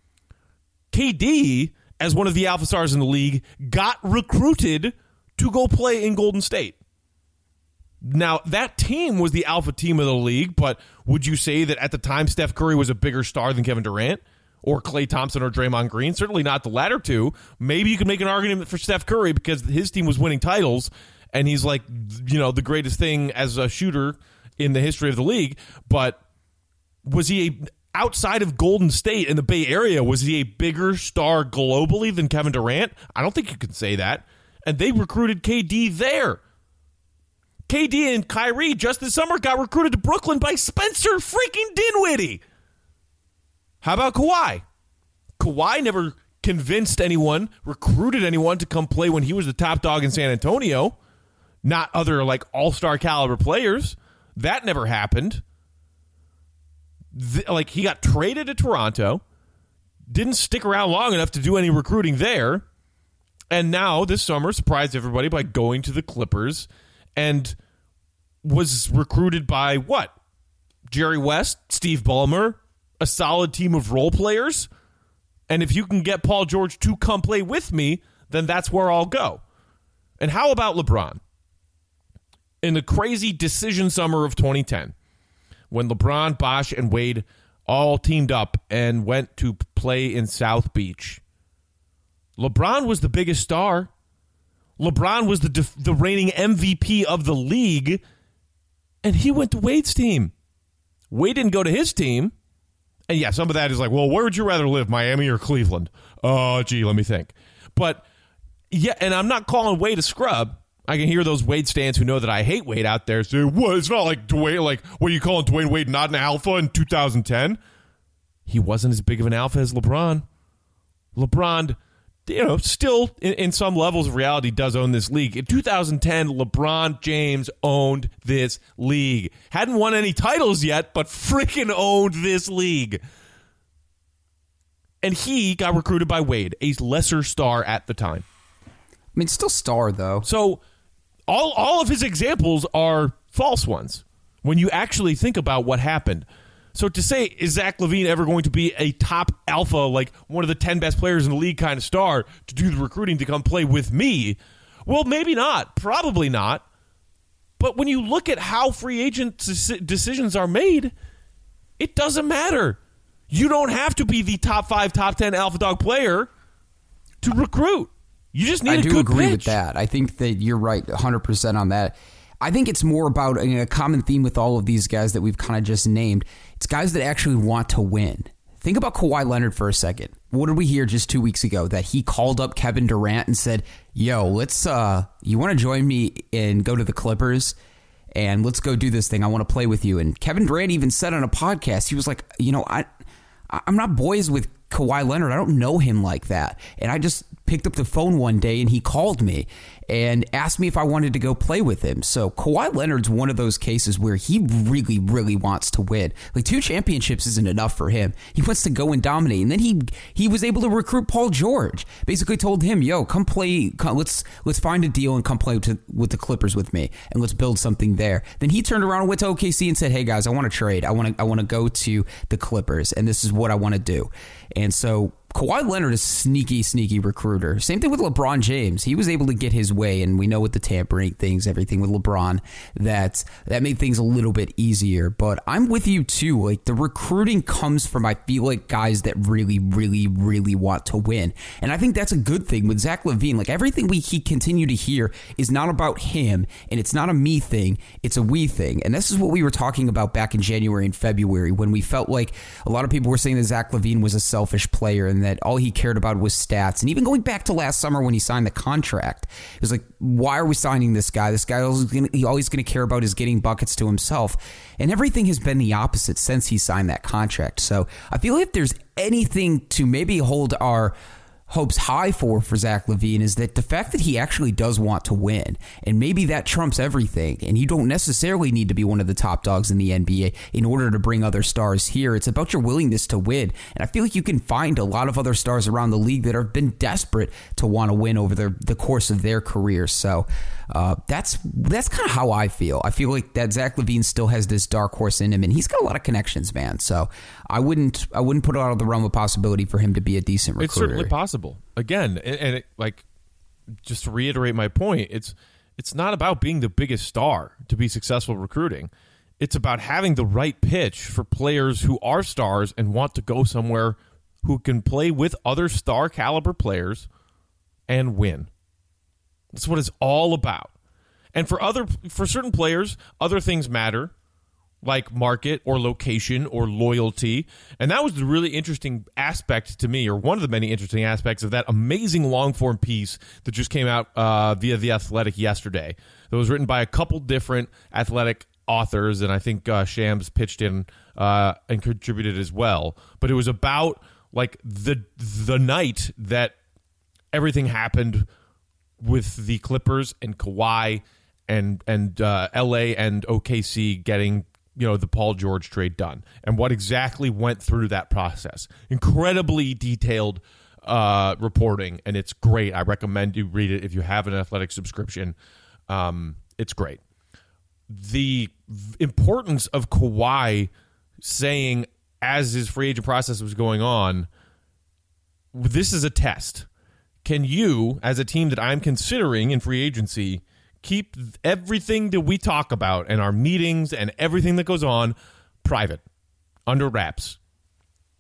KD, as one of the alpha stars in the league, got recruited to go play in Golden State. Now, that team was the alpha team of the league, but would you say that at the time Steph Curry was a bigger star than Kevin Durant or Klay Thompson or Draymond Green? Certainly not the latter two. Maybe you could make an argument for Steph Curry because his team was winning titles, and he's like, the greatest thing as a shooter in the history of the league. But was he outside of Golden State in the Bay Area, was he a bigger star globally than Kevin Durant? I don't think you can say that. And they recruited KD there. KD and Kyrie just this summer got recruited to Brooklyn by Spencer freaking Dinwiddie. How about Kawhi? Kawhi never convinced anyone, recruited anyone to come play when he was the top dog in San Antonio. Not other like all-star caliber players. That never happened. He got traded to Toronto, didn't stick around long enough to do any recruiting there, and now this summer surprised everybody by going to the Clippers and was recruited by what? Jerry West, Steve Ballmer, a solid team of role players. And if you can get Paul George to come play with me, then that's where I'll go. And how about LeBron? In the crazy decision summer of 2010, when LeBron, Bosh, and Wade all teamed up and went to play in South Beach. LeBron was the biggest star. LeBron was the reigning MVP of the league, and he went to Wade's team. Wade didn't go to his team. And yeah, some of that is like, well, where would you rather live, Miami or Cleveland? Oh, gee, let me think. But yeah, and I'm not calling Wade a scrub. I can hear those Wade stans who know that I hate Wade out there say, well, it's not like Dwayne, like, what are you calling Dwayne Wade not an alpha in 2010? He wasn't as big of an alpha as LeBron. LeBron, still in some levels of reality does own this league. In 2010, LeBron James owned this league. Hadn't won any titles yet, but freaking owned this league. And he got recruited by Wade, a lesser star at the time. I mean, still star, though. So all of his examples are false ones when you actually think about what happened. So to say, is Zach LaVine ever going to be a top alpha, like one of the 10 best players in the league kind of star to do the recruiting to come play with me? Well, maybe not. Probably not. But when you look at how free agent decisions are made, it doesn't matter. You don't have to be the top 5, top 10 alpha dog player to recruit. You just need a good pitch. I do agree with that. I think that you're right 100% on that. I think it's more about a common theme with all of these guys that we've kind of just named. It's guys that actually want to win. Think about Kawhi Leonard for a second. What did we hear just 2 weeks ago? That he called up Kevin Durant and said, yo, let's you want to join me and go to the Clippers? And let's go do this thing. I want to play with you. And Kevin Durant even said on a podcast, he was like, I'm not boys with Kawhi Leonard. I don't know him like that. And I just picked up the phone one day and he called me and asked me if I wanted to go play with him. So Kawhi Leonard's one of those cases where he really, really wants to win. Like 2 championships isn't enough for him. He wants to go and dominate. And then he was able to recruit Paul George. Basically told him, yo, come play. Let's find a deal and come play with the Clippers with me and let's build something there. Then he turned around and went to OKC and said, hey guys, I want to trade. I want to go to the Clippers and this is what I want to do. And so Kawhi Leonard is sneaky recruiter. Same thing with LeBron James. He was able to get his way, and we know with the tampering things, everything with LeBron, that made things a little bit easier. But I'm with you too. Like the recruiting comes from, I feel like, guys that really, really, really want to win. And I think that's a good thing with Zach LaVine. Like everything he continue to hear is not about him, and it's not a me thing, it's a we thing. And this is what we were talking about back in January and February when we felt like a lot of people were saying that Zach LaVine was a selfish player and that all he cared about was stats. And even going back to last summer when he signed the contract, it was like, why are we signing this guy? This guy always going to care about is getting buckets to himself. And everything has been the opposite since he signed that contract. So I feel like if there's anything to maybe hold our hopes high for Zach LaVine is that the fact that he actually does want to win, and maybe that trumps everything, and you don't necessarily need to be one of the top dogs in the NBA in order to bring other stars here. It's about your willingness to win, and I feel like you can find a lot of other stars around the league that have been desperate to want to win over the course of their career. So that's kind of how I feel. I feel like that Zach LaVine still has this dark horse in him, and he's got a lot of connections, man. So I wouldn't put it out of the realm of possibility for him to be a decent recruiter. It's certainly possible. Again, and it, like, just to reiterate my point, it's not about being the biggest star to be successful recruiting. It's about having the right pitch for players who are stars and want to go somewhere who can play with other star caliber players and win. That's what it's all about. And for certain players, other things matter, like market or location or loyalty. And that was the really interesting aspect to me, or one of the many interesting aspects of that amazing long-form piece that just came out via The Athletic yesterday. That was written by a couple different Athletic authors, and I think Shams pitched in and contributed as well. But it was about like the night that everything happened with the Clippers and Kawhi and LA and OKC getting the Paul George trade done, and what exactly went through that process. Incredibly detailed reporting, and it's great. I recommend you read it if you have an Athletic subscription. It's great. The importance of Kawhi saying, as his free agent process was going on, this is a test. Can you, as a team that I'm considering in free agency, keep everything that we talk about and our meetings and everything that goes on private, under wraps?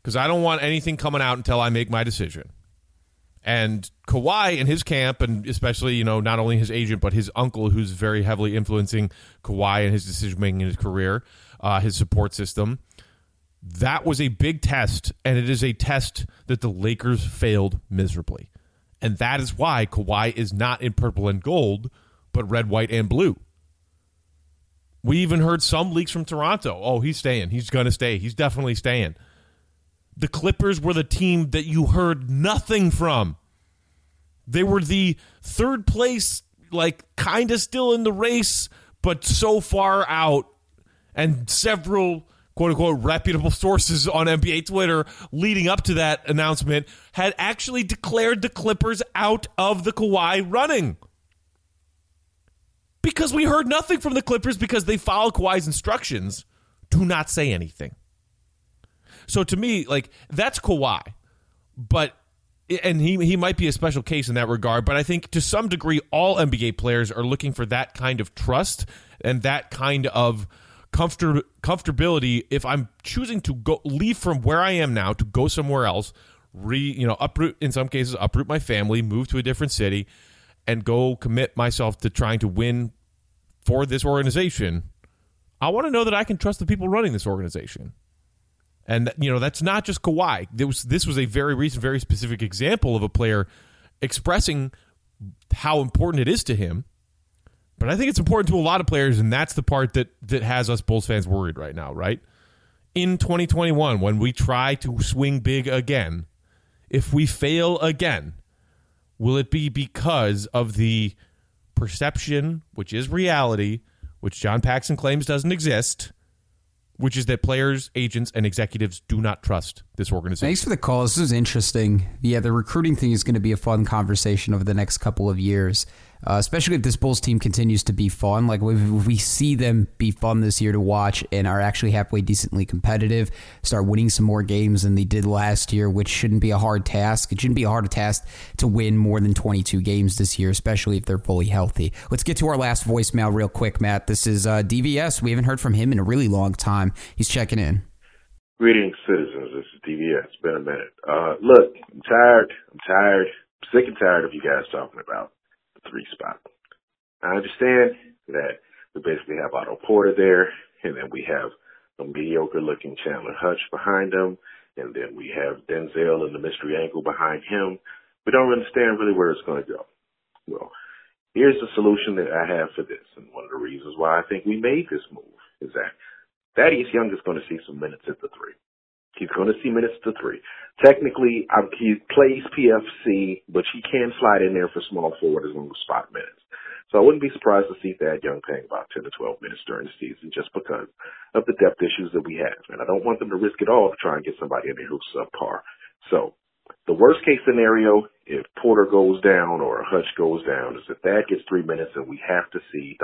because I don't want anything coming out until I make my decision. And Kawhi and his camp, and especially, not only his agent, but his uncle, who's very heavily influencing Kawhi and his decision-making in his career, his support system, that was a big test, and it is a test that the Lakers failed miserably. And that is why Kawhi is not in purple and gold, but red, white, and blue. We even heard some leaks from Toronto. Oh, he's staying. He's going to stay. He's definitely staying. The Clippers were the team that you heard nothing from. They were the third place, kind of still in the race, but so far out. And several, quote-unquote, reputable sources on NBA Twitter leading up to that announcement had actually declared the Clippers out of the Kawhi running. Because we heard nothing from the Clippers because they follow Kawhi's instructions. Do not say anything. So to me, that's Kawhi. And he might be a special case in that regard, but I think to some degree all NBA players are looking for that kind of trust and that kind of comfortability. If I'm choosing to leave from where I am now to go somewhere else, uproot, in some cases, uproot my family, move to a different city, and go commit myself to trying to win for this organization, I want to know that I can trust the people running this organization. And, that's not just Kawhi. This was a very recent, very specific example of a player expressing how important it is to him. But I think it's important to a lot of players, and that's the part that has us Bulls fans worried right now, right? In 2021, when we try to swing big again, if we fail again, will it be because of the perception, which is reality, which John Paxson claims doesn't exist, which is that players, agents, and executives do not trust this organization? Thanks for the call. This is interesting. Yeah, the recruiting thing is going to be a fun conversation over the next couple of years, especially if this Bulls team continues to be fun. If we see them be fun this year to watch and are actually halfway decently competitive, start winning some more games than they did last year, which shouldn't be a hard task. It shouldn't be a hard task to win more than 22 games this year, especially if they're fully healthy. Let's get to our last voicemail real quick, Matt. This is DVS. We haven't heard from him in a really long time. He's checking in. Greetings, citizens. This is DVS. It's been a minute. Look, I'm tired. I'm sick and tired of you guys talking about the 3 spot. I understand that we basically have Otto Porter there, and then we have a mediocre-looking Chandler Hutch behind him, and then we have Denzel and the mystery angle behind him. We don't understand really where it's going to go. Well, here's the solution that I have for this, and one of the reasons why I think we made this move is that Thaddeus Young is going to see some minutes at the 3. He's going to see minutes at the 3. Technically, he plays PFC, but he can slide in there for small forward as long as spot minutes. So I wouldn't be surprised to see Thad Young playing about 10 to 12 minutes during the season just because of the depth issues that we have. And I don't want them to risk it all to try and get somebody in there who's subpar. So the worst case scenario, if Porter goes down or Hutch goes down, is if Thad gets 3 minutes and we have to see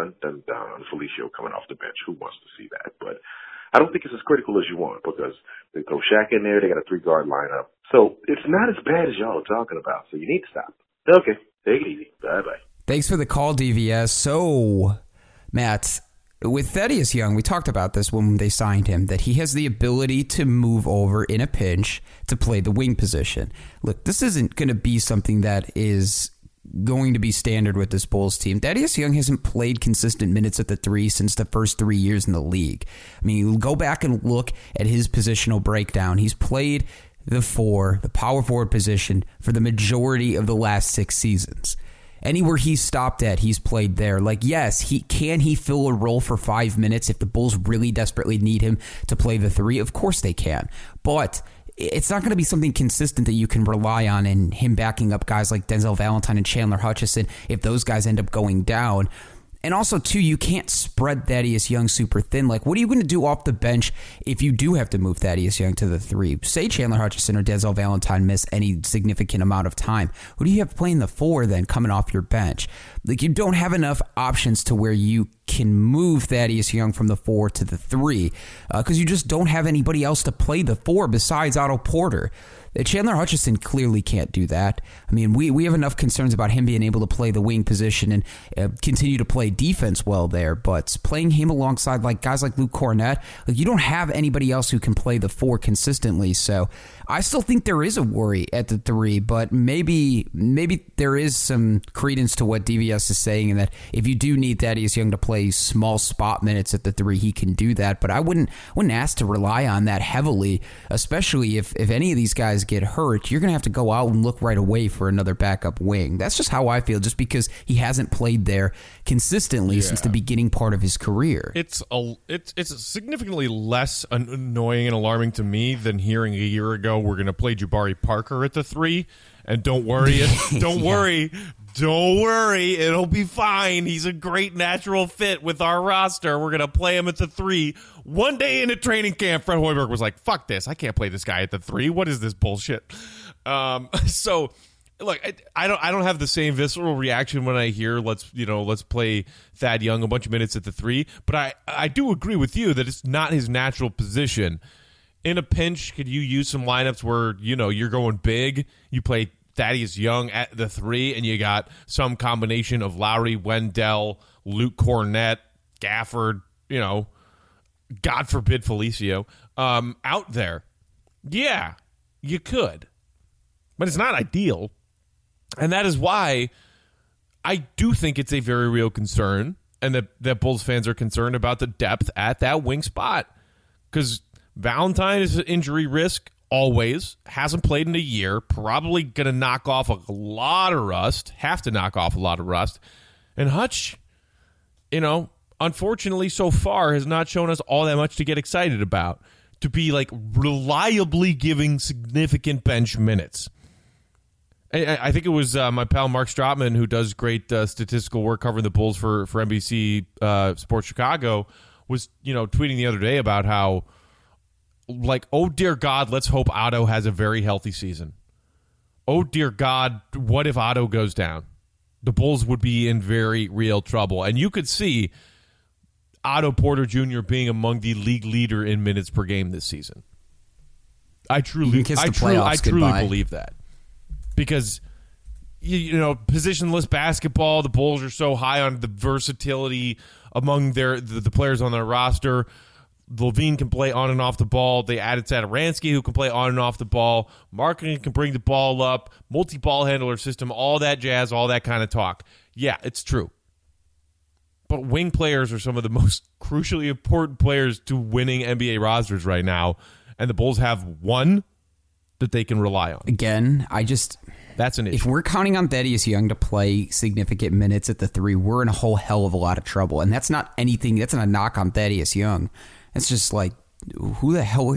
Felicio coming off the bench. Who wants to see that? But I don't think it's as critical as you want because they throw Shaq in there. They got a 3-guard lineup. So it's not as bad as y'all are talking about. So you need to stop. Okay. Take it easy. Bye-bye. Thanks for the call, DVS. So, Matt, with Thaddeus Young, we talked about this when they signed him, that he has the ability to move over in a pinch to play the wing position. Look, this isn't going to be something that is going to be standard with this Bulls team. Thaddeus Young hasn't played consistent minutes at the 3 since the first 3 years in the league. I mean, go back and look at his positional breakdown. He's played the 4, the power forward position, for the majority of the last 6 seasons. Anywhere he's stopped at, he's played there. Yes, can he fill a role for 5 minutes if the Bulls really desperately need him to play the 3? Of course they can. But it's not going to be something consistent that you can rely on in him backing up guys like Denzel Valentine and Chandler Hutchison if those guys end up going down. And also, too, you can't spread Thaddeus Young super thin. What are you going to do off the bench if you do have to move Thaddeus Young to the 3? Say Chandler Hutchison or Denzel Valentine miss any significant amount of time. Who do you have playing the 4 then coming off your bench? You don't have enough options to where you can move Thaddeus Young from the 4 to the 3 because you just don't have anybody else to play the 4 besides Otto Porter. Chandler Hutchison clearly can't do that. I mean, we have enough concerns about him being able to play the wing position and continue to play defense well there, but playing him alongside like guys like Luke Cornett, like you don't have anybody else who can play the 4 consistently. So I still think there is a worry at the 3, but maybe there is some credence to what DVS is saying, and that if you do need Thaddeus Young to play small spot minutes at the 3, he can do that. But I wouldn't ask to rely on that heavily, especially if any of these guys get hurt. You're going to have to go out and look right away for another backup wing. That's just how I feel, just because he hasn't played there consistently since the beginning part of his career. It's significantly less annoying and alarming to me than hearing a year ago we're going to play Jabari Parker at the 3, and don't worry, don't worry, it'll be fine. He's a great natural fit with our roster. We're going to play him at the 3. One day in a training camp, Fred Hoiberg was like, fuck this, I can't play this guy at the 3. What is this bullshit? So look, I don't have the same visceral reaction when I hear let's play Thad Young a bunch of minutes at the 3, but I do agree with you that it's not his natural position. In a pinch, could you use some lineups where you're going big? You play Thaddeus Young at the 3, and you got some combination of Lowry, Wendell, Luke Cornett, Gafford, God forbid Felicio, out there. Yeah, you could. But it's not ideal. And that is why I do think it's a very real concern, and that Bulls fans are concerned about the depth at that wing spot. Because Valentine is an injury risk, always. Hasn't played in a year. Probably going to knock off a lot of rust. Have to knock off a lot of rust. And Hutch, unfortunately so far has not shown us all that much to get excited about. To be like reliably giving significant bench minutes. I think it was my pal Mark Stratman, who does great statistical work covering the Bulls for NBC Sports Chicago, was tweeting the other day about how, like, oh dear God, let's hope Otto has a very healthy season. Oh dear God, what if Otto goes down? The Bulls would be in very real trouble. And you could see Otto Porter Jr. being among the league leader in minutes per game this season. I truly believe that. Because, positionless basketball, the Bulls are so high on the versatility among the players on their roster. Levine can play on and off the ball. They added Satoransky, who can play on and off the ball. Markkanen can bring the ball up. Multi-ball handler system, all that jazz, all that kind of talk. Yeah, it's true. But wing players are some of the most crucially important players to winning NBA rosters right now. And the Bulls have one that they can rely on. Again, that's an issue. If we're counting on Thaddeus Young to play significant minutes at the 3, we're in a whole hell of a lot of trouble. And that's not anything, that's not a knock on Thaddeus Young. It's just like, who the hell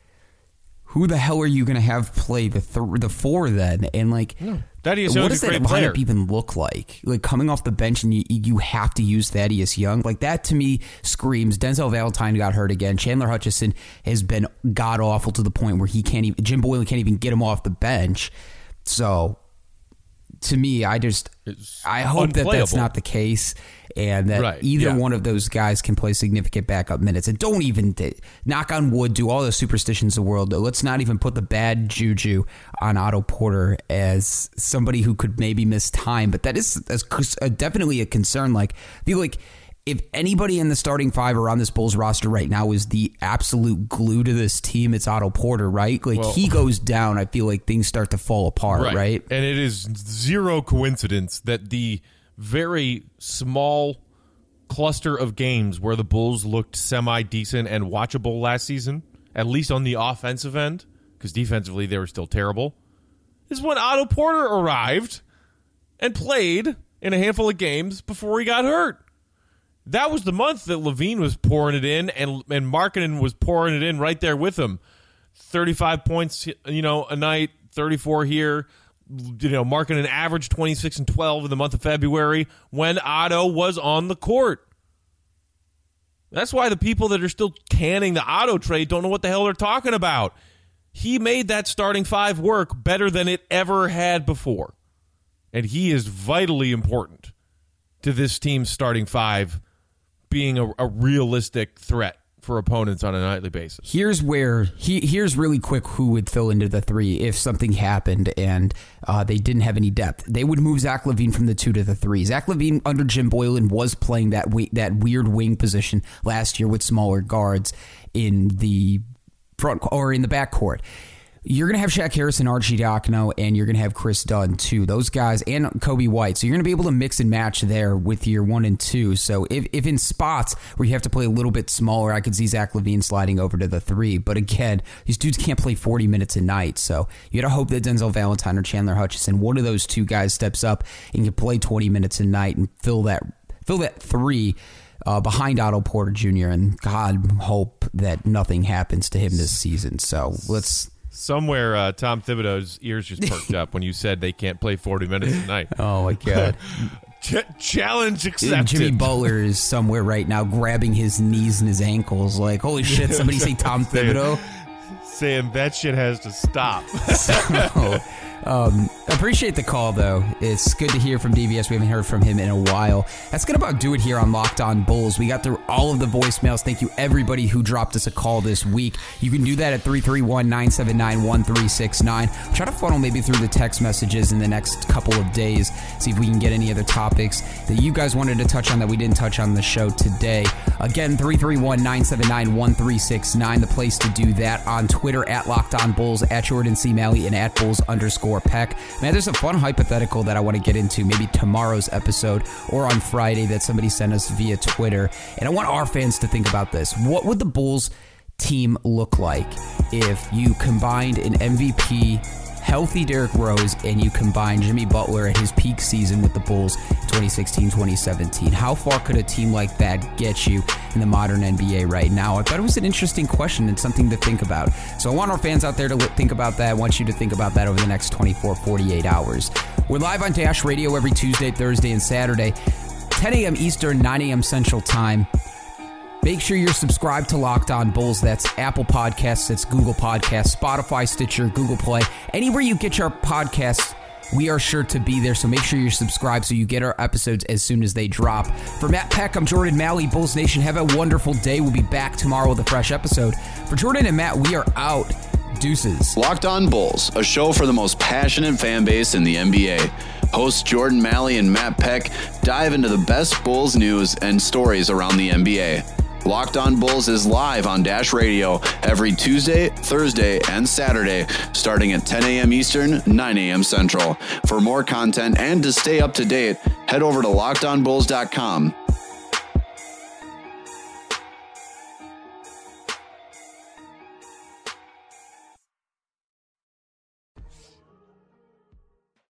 are you going to have play the 4 then? And like, Thaddeus what does that lineup even look like? Like coming off the bench and you have to use Thaddeus Young? Like that to me screams Denzel Valentine got hurt again. Chandler Hutchison has been god awful to the point where Jim Boylan can't even get him off the bench. So to me, I hope that that's not the case, and that either one of those guys can play significant backup minutes. And don't even, knock on wood, do all the superstitions of the world. Let's not even put the bad juju on Otto Porter as somebody who could maybe miss time. But that is definitely a concern. Like, I feel like if anybody in the starting 5 or on this Bulls roster right now is the absolute glue to this team, it's Otto Porter, right? Like, he goes down, I feel like things start to fall apart, right? And it is zero coincidence that the very small cluster of games where the Bulls looked semi-decent and watchable last season, at least on the offensive end, because defensively they were still terrible, is when Otto Porter arrived and played in a handful of games before he got hurt. That was the month that Levine was pouring it in, and Markkanen was pouring it in right there with him. 35 points, a night, 34 here. Markkanen averaged 26 and 12 in the month of February when Otto was on the court. That's why the people that are still canning the Otto trade don't know what the hell they're talking about. He made that starting 5 work better than it ever had before. And he is vitally important to this team's starting 5 being a realistic threat for opponents on a nightly basis. Here's really quick who would fill into the 3 if something happened and they didn't have any depth. They would move Zach LaVine from the 2 to the 3. Zach LaVine under Jim Boylan was playing that weird wing position last year with smaller guards in the front or in the backcourt. You're going to have Shaq Harrison, Arcidiacono, and you're going to have Chris Dunn, too. Those guys, and Kobe White. So you're going to be able to mix and match there with your 1 and 2. So if in spots where you have to play a little bit smaller, I could see Zach LaVine sliding over to the 3. But again, these dudes can't play 40 minutes a night. So you got to hope that Denzel Valentine or Chandler Hutchison, one of those 2 guys steps up and can play 20 minutes a night and fill that 3 behind Otto Porter Jr. And God hope that nothing happens to him this season. So let's... Somewhere, Tom Thibodeau's ears just perked up when you said they can't play 40 minutes a night. Oh, my God. Challenge accepted. Jimmy Butler is somewhere right now grabbing his knees and his ankles like, holy shit, somebody say Tom Thibodeau. Saying that shit has to stop. So, appreciate the call, though. It's good to hear from DVS. We haven't heard from him in a while. That's going to about do it here on Locked On Bulls. We got through all of the voicemails. Thank you, everybody who dropped us a call this week. You can do that at 331-979-1369. Try to funnel maybe through the text messages in the next couple of days. See if we can get any other topics that you guys wanted to touch on that we didn't touch on the show today. Again, 331-979-1369. The place to do that. On Twitter, at Locked On Bulls, at Jordan C. Malley, and at Bulls_Peck. Man, there's a fun hypothetical that I want to get into maybe tomorrow's episode or on Friday that somebody sent us via Twitter. And I want our fans to think about this. What would the Bulls team look like if you combined an MVP, healthy Derrick Rose, and you combine Jimmy Butler at his peak season with the Bulls 2016-2017? How far could a team like that get you in the modern NBA right now? I thought it was an interesting question and something to think about. So I want our fans out there to think about that. I want you to think about that over the next 24, 48 hours. We're live on Dash Radio every Tuesday, Thursday, and Saturday, 10 a.m. Eastern, 9 a.m. Central Time. Make sure you're subscribed to Locked On Bulls. That's Apple Podcasts, it's Google Podcasts, Spotify, Stitcher, Google Play. Anywhere you get your podcasts, we are sure to be there. So make sure you're subscribed so you get our episodes as soon as they drop. For Matt Peck, I'm Jordan Malley. Bulls Nation, have a wonderful day. We'll be back tomorrow with a fresh episode. For Jordan and Matt, we are out. Deuces. Locked On Bulls, a show for the most passionate fan base in the NBA. Hosts Jordan Malley and Matt Peck dive into the best Bulls news and stories around the NBA. Locked On Bulls is live on Dash Radio every Tuesday, Thursday, and Saturday, starting at 10 a.m. Eastern, 9 a.m. Central. For more content and to stay up to date, head over to LockedOnBulls.com.